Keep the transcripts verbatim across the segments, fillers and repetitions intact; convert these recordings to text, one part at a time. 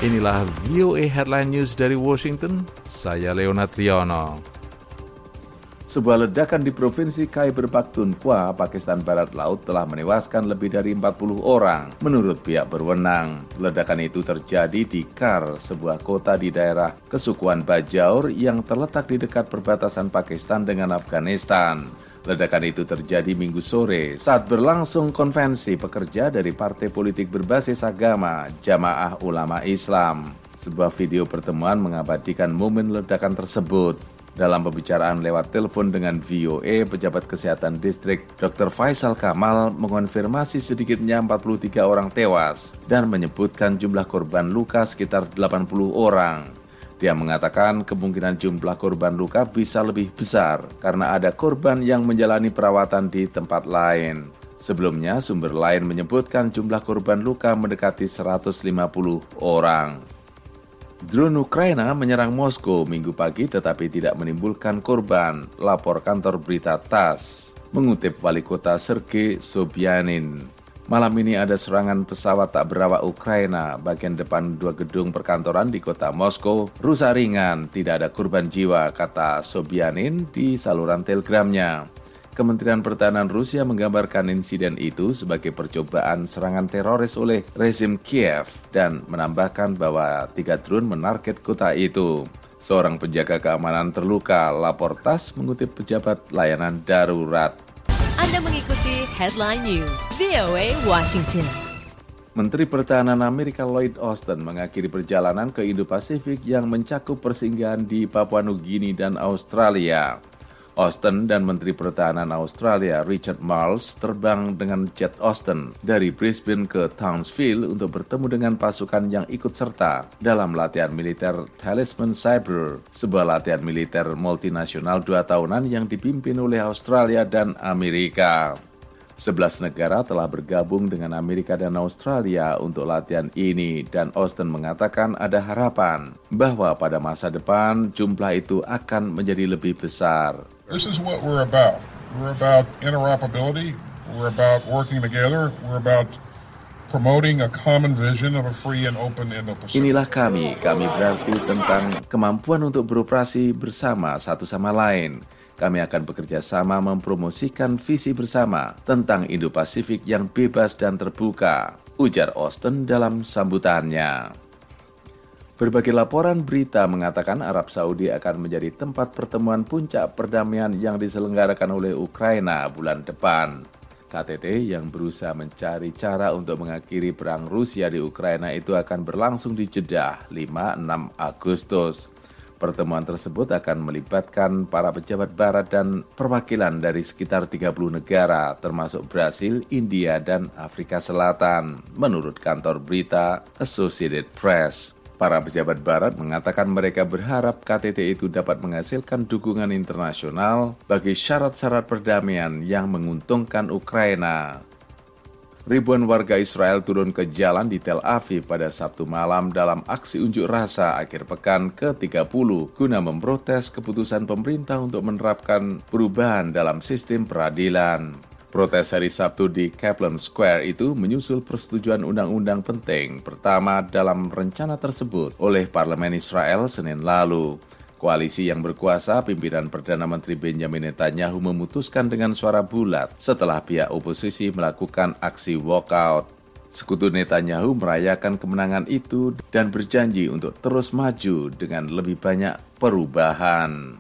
Inilah V O A Headline News dari Washington, saya Leonard Triono. Sebuah ledakan di Provinsi Khyber Pakhtunkhwa, Pakistan Barat Laut telah menewaskan lebih dari empat puluh orang, menurut pihak berwenang. Ledakan itu terjadi di Kar, sebuah kota di daerah kesukuan Bajaur yang terletak di dekat perbatasan Pakistan dengan Afghanistan. Ledakan itu terjadi Minggu sore saat berlangsung konvensi pekerja dari partai politik berbasis agama Jamaah Ulama Islam. Sebuah video pertemuan mengabadikan momen ledakan tersebut. Dalam pembicaraan lewat telepon dengan V O A, pejabat kesehatan distrik dokter Faisal Kamal mengonfirmasi sedikitnya empat puluh tiga orang tewas dan menyebutkan jumlah korban luka sekitar delapan puluh orang. Dia mengatakan kemungkinan jumlah korban luka bisa lebih besar karena ada korban yang menjalani perawatan di tempat lain. Sebelumnya, sumber lain menyebutkan jumlah korban luka mendekati seratus lima puluh orang. Drone Ukraina menyerang Moskow Minggu pagi tetapi tidak menimbulkan korban, lapor kantor berita T A S, mengutip wali kota Sergei Sobyanin. Malam ini ada serangan pesawat tak berawak Ukraina, bagian depan dua gedung perkantoran di kota Moskow rusak ringan, tidak ada korban jiwa, kata Sobyanin di saluran telegramnya. Kementerian Pertahanan Rusia menggambarkan insiden itu sebagai percobaan serangan teroris oleh rezim Kiev dan menambahkan bahwa tiga drone menarget kota itu. Seorang penjaga keamanan terluka, lapor T A S mengutip pejabat layanan darurat. Anda mengikuti Headline News V O A Washington. Menteri Pertahanan Amerika Lloyd Austin mengakhiri perjalanan ke Indo-Pasifik yang mencakup persinggahan di Papua Nugini dan Australia. Austin dan Menteri Pertahanan Australia Richard Marles terbang dengan jet Austin dari Brisbane ke Townsville untuk bertemu dengan pasukan yang ikut serta dalam latihan militer Talisman Cyber, sebuah latihan militer multinasional dua tahunan yang dipimpin oleh Australia dan Amerika. Sebelas negara telah bergabung dengan Amerika dan Australia untuk latihan ini dan Austin mengatakan ada harapan bahwa pada masa depan jumlah itu akan menjadi lebih besar. This is what we're about. We're about interoperability. We're about working together. We're about promoting a common vision of a free and open Indo-Pacific. Inilah kami. Kami berarti tentang kemampuan untuk beroperasi bersama satu sama lain. Kami akan bekerja sama mempromosikan visi bersama tentang Indo-Pasifik yang bebas dan terbuka, ujar Austin dalam sambutannya. Berbagai laporan berita mengatakan Arab Saudi akan menjadi tempat pertemuan puncak perdamaian yang diselenggarakan oleh Ukraina bulan depan. K T T yang berusaha mencari cara untuk mengakhiri perang Rusia di Ukraina itu akan berlangsung di Jeddah lima enam Agustus. Pertemuan tersebut akan melibatkan para pejabat barat dan perwakilan dari sekitar tiga puluh negara, termasuk Brasil, India, dan Afrika Selatan, menurut kantor berita Associated Press. Para pejabat barat mengatakan mereka berharap K T T itu dapat menghasilkan dukungan internasional bagi syarat-syarat perdamaian yang menguntungkan Ukraina. Ribuan warga Israel turun ke jalan di Tel Aviv pada Sabtu malam dalam aksi unjuk rasa akhir pekan ke tiga puluh guna memprotes keputusan pemerintah untuk menerapkan perubahan dalam sistem peradilan. Protes hari Sabtu di Kaplan Square itu menyusul persetujuan undang-undang penting pertama dalam rencana tersebut oleh Parlemen Israel Senin lalu. Koalisi yang berkuasa, pimpinan Perdana Menteri Benjamin Netanyahu memutuskan dengan suara bulat setelah pihak oposisi melakukan aksi walkout. Sekutu Netanyahu merayakan kemenangan itu dan berjanji untuk terus maju dengan lebih banyak perubahan.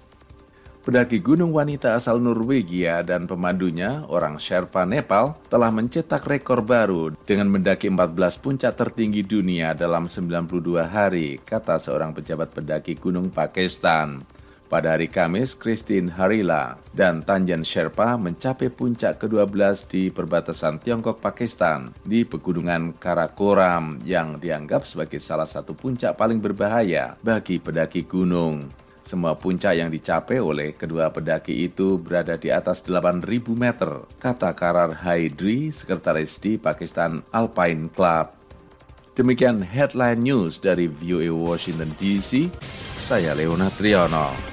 Pendaki gunung wanita asal Norwegia dan pemandunya, orang Sherpa Nepal, telah mencetak rekor baru dengan mendaki empat belas puncak tertinggi dunia dalam sembilan puluh dua hari, kata seorang pejabat pendaki gunung Pakistan. Pada hari Kamis, Christine Harila dan Tanjan Sherpa mencapai puncak kedua belas di perbatasan Tiongkok-Pakistan di Pegunungan Karakoram yang dianggap sebagai salah satu puncak paling berbahaya bagi pendaki gunung. Semua puncak yang dicapai oleh kedua pendaki itu berada di atas delapan ribu meter, kata Karar Haidri, sekretaris di Pakistan Alpine Club. Demikian Headline News dari V O A Washington D C, saya Leonard Triono.